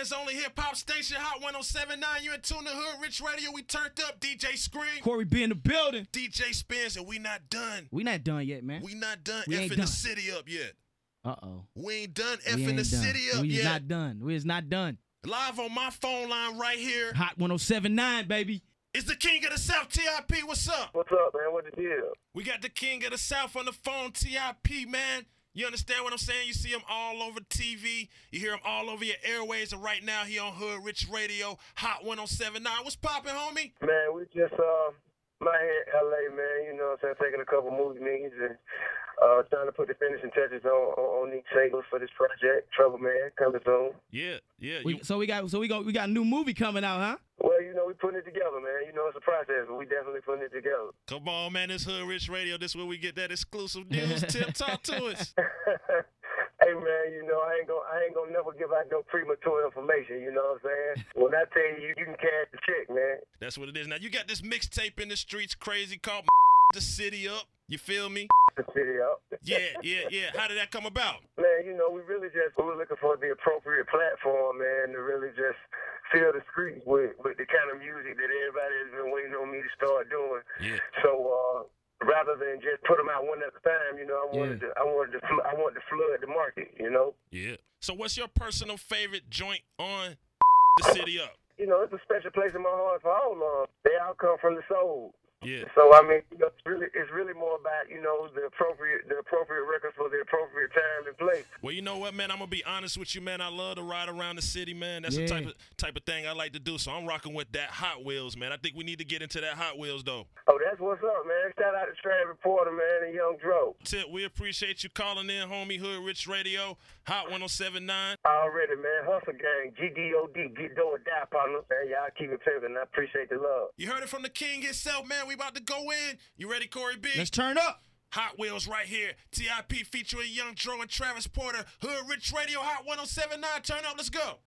Atlanta's only hip-hop station, Hot 107.9. You in tune to Hood Rich Radio. We turned up. DJ Scream. Corey B in the building. DJ Spence, and we not done. We not done yet, man. We not done We ain't effing done. the city up yet. Uh-oh. We ain't done We effing ain't the done. city up We yet. is not done. We is not done. Live on my phone line right here Hot 107.9, baby. is the king of the South, T.I.P. What's up? What's up, man? What the deal? We got the king of the South on the phone, T.I.P., man. You understand what I'm saying? You see him all over TV. You hear him all over your airways. And right now, he on Hood Rich Radio, Hot 107.9. What's poppin', homie? Man, we just my here in LA, man, you know what I'm saying, taking a couple movie meetings and trying to put the finishing touches on these singles for this project. Trouble Man coming soon. Yeah. So we got a new movie coming out, huh? Well, you know, we putting it together, man. You know, it's a process, but we definitely putting it together. Come on, man. This Hood Rich Radio. This is where we get that exclusive news. Tip, talk to us. Hey, man, you know, I ain't gonna never give out no premature information, you know what I'm saying? When I tell you, you can cash the check, man. That's what it is. Now, you got this mixtape in the streets crazy called The City Up. You feel me? The city up. Yeah. How did that come about? Man, you know, we were looking for the appropriate platform, man, to really just fill the streets with the kind of music that everybody has been waiting on me to start doing. Yeah. So, rather than just put them out one at a time, you know, I wanted to flood the market, you know. Yeah. So what's your personal favorite joint on The City Up? You know, it's a special place in my heart for all of them. They all come from the soul. Yeah. So I mean, you know, it's really more about, you know, the appropriate records for the appropriate time and place. Well, you know what, man? I'm gonna be honest with you, man. I love to ride around the city, man. That's Yeah. the type of thing I like to do. So I'm rocking with that Hot Wheels, man. I think we need to get into that Hot Wheels, though. Oh, that's what's up, man. Shout out to Travis Porter, man, and Young Dro. Tip, we appreciate you calling in, homie. Hood Rich Radio, Hot 107.9. Already, man. Hustle Gang, GDOD, get dough or die, partner. Man, y'all keep it pimping. I appreciate the love. You heard it from the king himself, man. We about to go in. You ready, Corey B? Let's turn up. Hot Wheels right here. T.I.P. featuring Young Dro and Travis Porter. Hood Rich Radio, Hot 107.9. Turn up. Let's go.